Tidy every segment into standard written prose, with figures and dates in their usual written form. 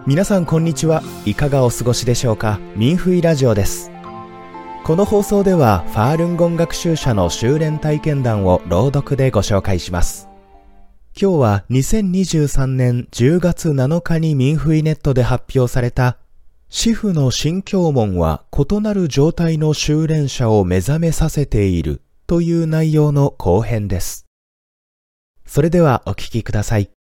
皆さんこんにちは。いかがお過ごしでしょうか。民フイラジオです。この放送ではファールンゴン学習者の修練体験談を朗読でご紹介します。今日は2023年10月7日に民フイネットで発表された至福の新教門は異なる状態の修練者を目覚めさせているという内容の後編です。それではお聞きください。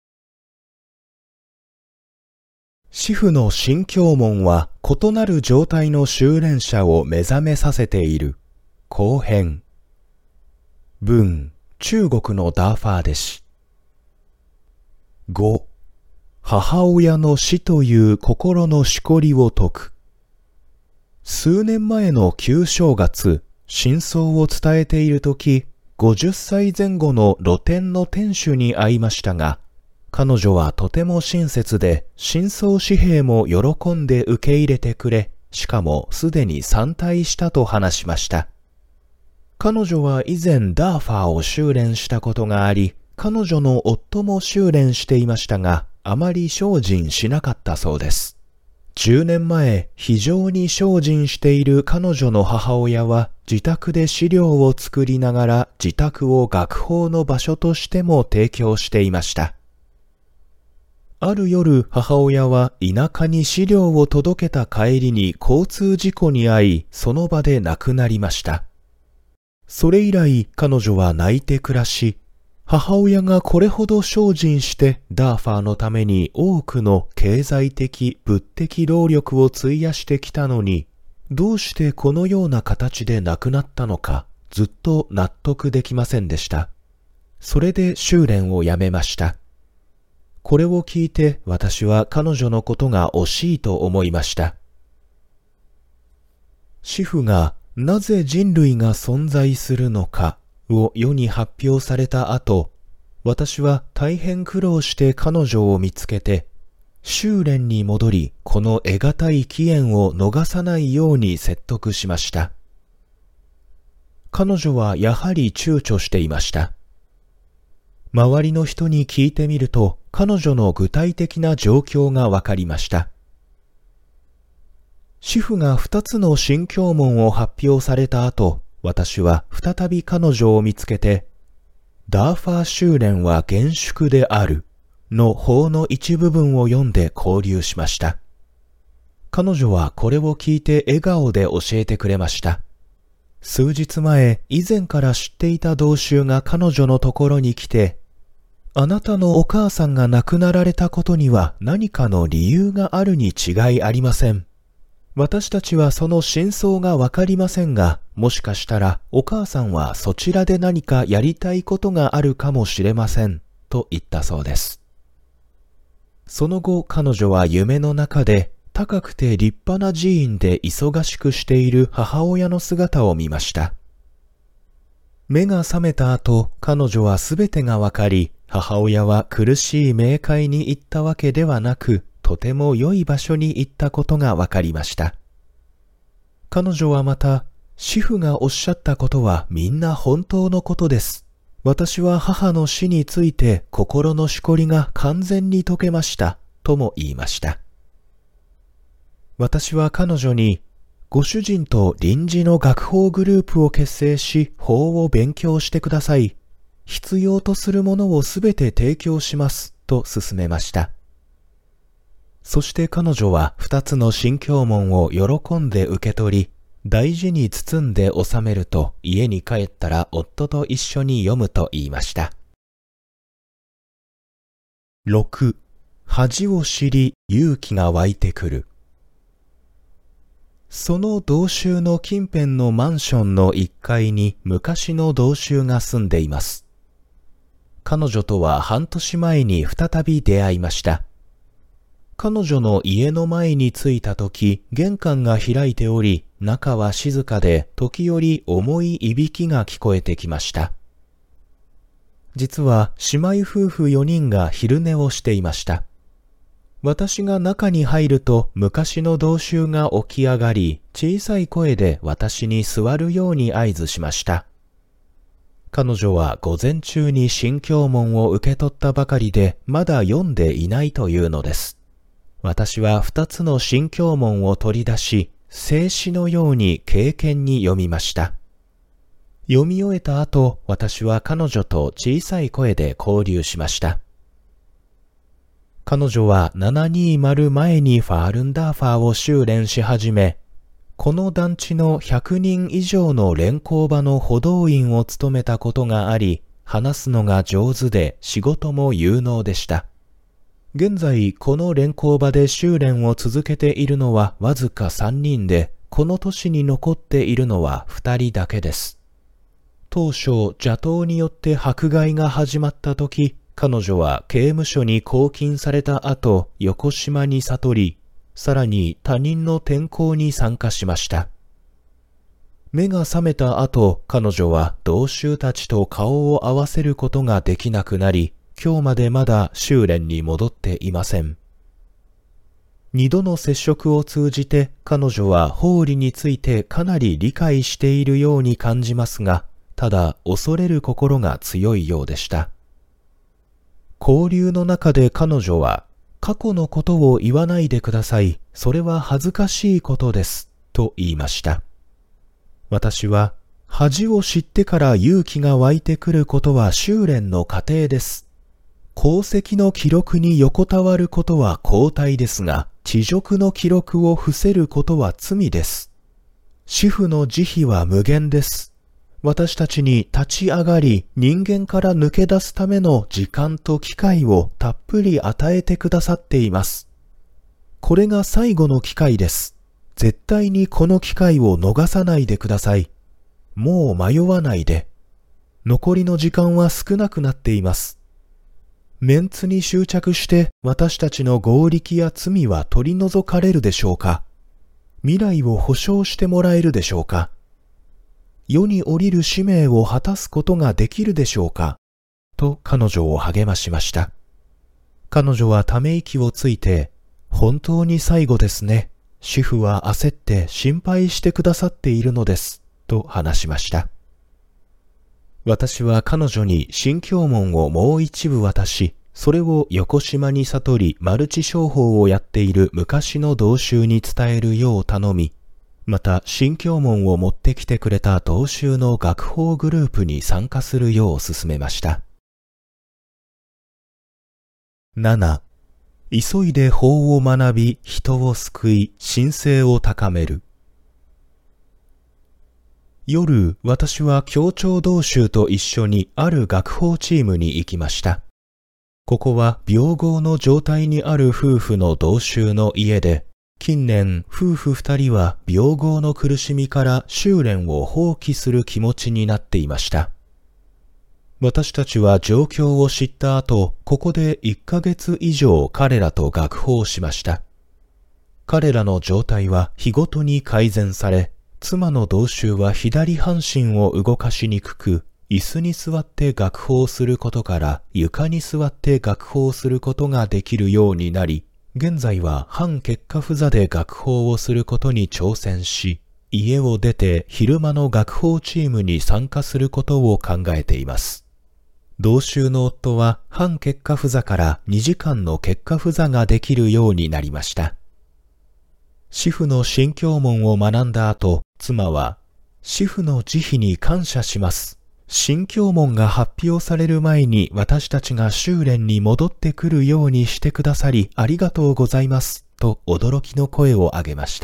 至福の新教門は異なる状態の修練者を目覚めさせている。後編。文、中国のダーファー弟子。5、母親の死という心のしこりを説く。数年前の旧正月、真相を伝えているとき、50歳前後の露店の店主に会いましたが、彼女はとても親切で、真相紙幣も喜んで受け入れてくれ、しかもすでに参退したと話しました。彼女は以前ダーファーを修練したことがあり、彼女の夫も修練していましたが、あまり精進しなかったそうです。10年前、非常に精進している彼女の母親は、自宅で資料を作りながら自宅を学法の場所としても提供していました。ある夜、母親は田舎に資料を届けた帰りに交通事故に遭い、その場で亡くなりました。それ以来、彼女は泣いて暮らし、母親がこれほど精進してダーファーのために多くの経済的、物的労力を費やしてきたのに、どうしてこのような形で亡くなったのか、ずっと納得できませんでした。それで修練をやめました。これを聞いて私は彼女のことが惜しいと思いました。至福がなぜ人類が存在するのかを世に発表された後、私は大変苦労して彼女を見つけて、修練に戻りこの得難い機縁を逃さないように説得しました。彼女はやはり躊躇していました。周りの人に聞いてみると、彼女の具体的な状況がわかりました。至福が2つの新教門を発表された後、私は再び彼女を見つけて、ダーファー修練は厳粛であるの法の一部分を読んで交流しました。彼女はこれを聞いて笑顔で教えてくれました。数日前、以前から知っていた同州が彼女のところに来て、あなたのお母さんが亡くなられたことには何かの理由があるに違いありません。私たちはその真相がわかりませんが、もしかしたらお母さんはそちらで何かやりたいことがあるかもしれません、と言ったそうです。その後、彼女は夢の中で高くて立派な寺院で忙しくしている母親の姿を見ました。目が覚めた後、彼女はすべてがわかり、母親は苦しい冥界に行ったわけではなく、とても良い場所に行ったことがわかりました。彼女はまた、至福がおっしゃったことはみんな本当のことです。私は母の死について心のしこりが完全に解けました、とも言いました。私は彼女に、ご主人と臨時の学法グループを結成し、法を勉強してください。必要とするものをすべて提供します、と勧めました。そして彼女は2つの新教門を喜んで受け取り、大事に包んで収めると家に帰ったら夫と一緒に読むと言いました。6、恥を知り勇気が湧いてくる。その同州の近辺のマンションの1階に昔の同州が住んでいます。彼女とは半年前に再び出会いました。彼女の家の前に着いたとき、玄関が開いており、中は静かで時折重いいびきが聞こえてきました。実は姉妹夫婦4人が昼寝をしていました。私が中に入ると昔の同州が起き上がり、小さい声で私に座るように合図しました。彼女は午前中に新教門を受け取ったばかりでまだ読んでいないというのです。 私は2つの新教文を取り出し、聖詩のように敬虔に読みました。読み終えた後、私は彼女と小さい声で交流しました。彼女は720前にファールンダーファーを修練し始め、この団地の100人以上の連行場の補導員を務めたことがあり、話すのが上手で仕事も有能でした。現在、この連行場で修練を続けているのはわずか3人で、この都市に残っているのは2人だけです。当初、邪党によって迫害が始まった時、彼女は刑務所に拘禁された後、横島に悟り、さらに他人の転校に参加しました。目が覚めた後、彼女は同囚たちと顔を合わせることができなくなり、今日までまだ修練に戻っていません。2度の接触を通じて彼女は法理についてかなり理解しているように感じますが、ただ恐れる心が強いようでした。交流の中で彼女は、過去のことを言わないでください。それは恥ずかしいことです。と言いました。私は、恥を知ってから勇気が湧いてくることは修練の過程です。功績の記録に横たわることは後退ですが、恥辱の記録を伏せることは罪です。主婦の慈悲は無限です。私たちに立ち上がり人間から抜け出すための時間と機会をたっぷり与えてくださっています。これが最後の機会です。絶対にこの機会を逃さないでください。もう迷わないで。残りの時間は少なくなっています。メンツに執着して私たちの業力や罪は取り除かれるでしょうか。未来を保証してもらえるでしょうか。世に降りる使命を果たすことができるでしょうかと彼女を励ましました。彼女はため息をついて、本当に最後ですね。主婦は焦って心配してくださっているのです。と話しました。私は彼女に新教文をもう一部渡し、それを横島に悟りマルチ商法をやっている昔の同囚に伝えるよう頼み、また新教文を持ってきてくれた同州の学法グループに参加するよう勧めました。7. 急いで法を学び人を救い神聖を高める。夜、私は協調同州と一緒にある学法チームに行きました。ここは病号の状態にある夫婦の同州の家で、近年、夫婦2人は病号の苦しみから修練を放棄する気持ちになっていました。私たちは状況を知った後、ここで1ヶ月以上彼らと学法しました。彼らの状態は日ごとに改善され、妻の同州は左半身を動かしにくく、椅子に座って学法することから床に座って学法することができるようになり、現在は半結跏趺坐で学法をすることに挑戦し、家を出て昼間の学法チームに参加することを考えています。同州の夫は半結跏趺坐から2時間の結跏趺坐ができるようになりました。主婦の新教文を学んだ後、妻は、主婦の慈悲に感謝します。新教文が発表される前に私たちが修練に戻ってくるようにしてくださりありがとうございます。と驚きの声を上げました。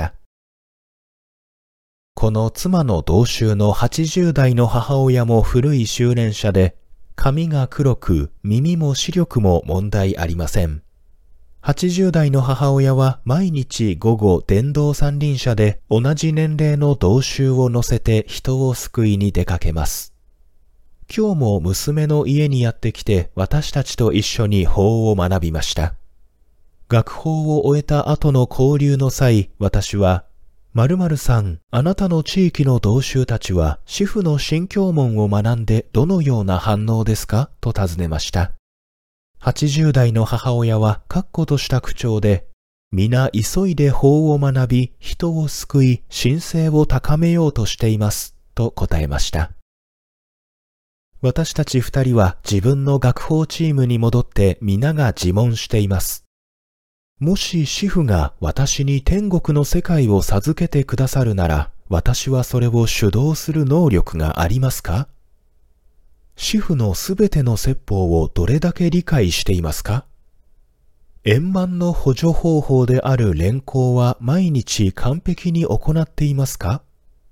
この妻の同州の80代の母親も古い修練者で、髪が黒く耳も視力も問題ありません。80代の母親は毎日午後電動三輪車で同じ年齢の同州を乗せて人を救いに出かけます。今日も娘の家にやってきて私たちと一緒に法を学びました。学法を終えた後の交流の際、私は、〇〇さん、あなたの地域の同州たちは主婦の新教文を学んでどのような反応ですかと尋ねました。80代の母親は確固とした口調で、皆急いで法を学び、人を救い、神聖を高めようとしています、と答えました。私たち2人は自分の学法チームに戻って皆が自問しています。 もし師父が私に天国の世界を授けてくださるなら、私はそれを主導する能力がありますか？師父のすべての説法をどれだけ理解していますか？円満の補助方法である連行は毎日完璧に行っていますか？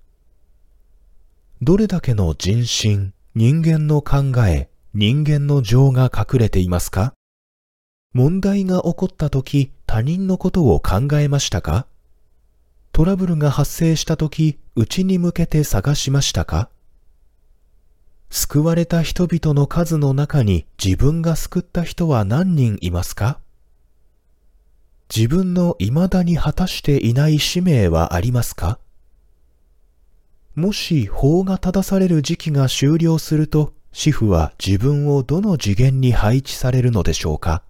どれだけの人心、人間の考え、人間の情が隠れていますか？問題が起こったとき、他人のことを考えましたか？トラブルが発生したとき、内に向けて探しましたか？救われた人々の数の中に自分が救った人は何人いますか？自分の未だに果たしていない使命はありますか？もし法が正される時期が終了すると、師父は自分をどの次元に配置されるのでしょうか？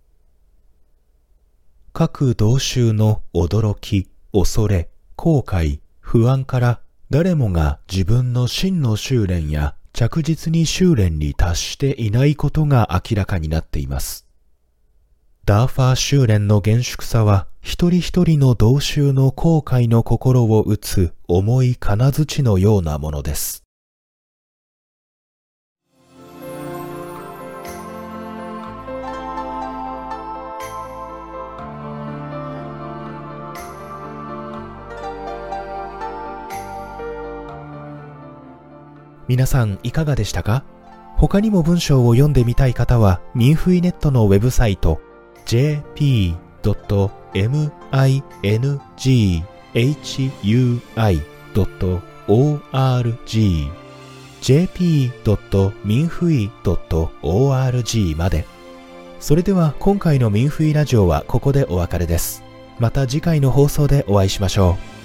各同州の驚き、恐れ、後悔、不安から誰もが自分の真の修練や着実に修練に達していないことが明らかになっています。ダーファー修練の厳粛さは一人一人の同州の後悔の心を打つ重い金槌のようなものです。皆さんいかがでしたか？他にも文章を読んでみたい方は、ミンフイネットのウェブサイト jp.minghui.org jp.minfui.org まで。それでは今回のミンフイラジオはここでお別れです。また次回の放送でお会いしましょう。